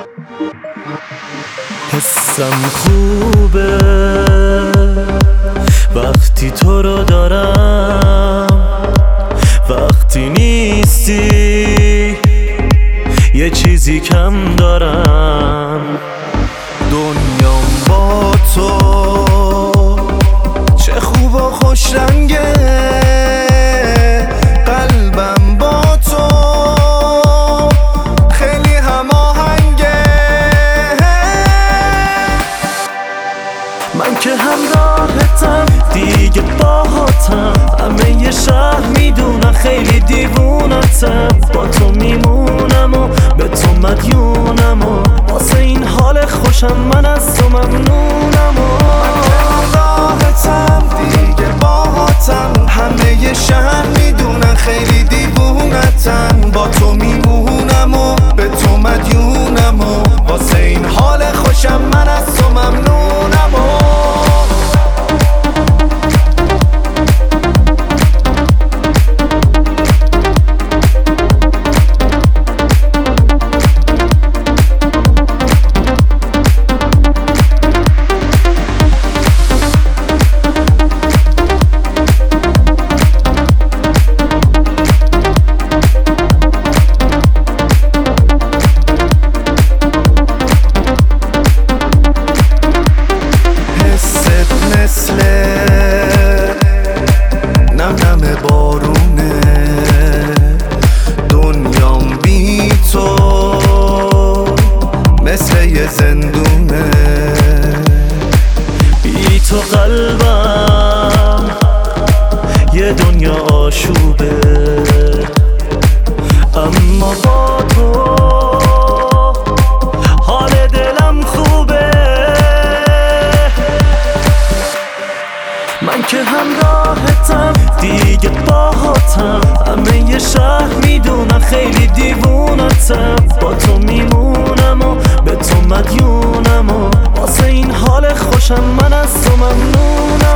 حسم خوبه وقتی تو رو دارم، وقتی نیستی یه چیزی کم دارم. دنیام با تو چه خوب و خوش رنگه، قلبم با تو خیلی هماهنگه. من که همراهتم دیگه باهاتم، همه یه شهر میدونن خیلی دیوونتم. با تو میمونم و به تو مدیونم و واسه این حال خوشم من از تو ممنونم. من که همراهتم دیگه باهاتم، همه یه شهر میدونن خیلی دیوونتم. با تو میمونم و به تو مدیونم و واسه این حال خوشم من از تو ممنونم. مثل نم نم بارونه، دنیام بی تو مثل یه زندونه. بی تو قلبم یه دنیا آشوبه، اما با تو حال دلم خوبه. من که همراهتم دیگه باهاتم، همه یه شهر میدونن خیلی دیوونتم. با تو میمونم و به تو مدیونم و واسه این حال خوشم من از تو ممنونم.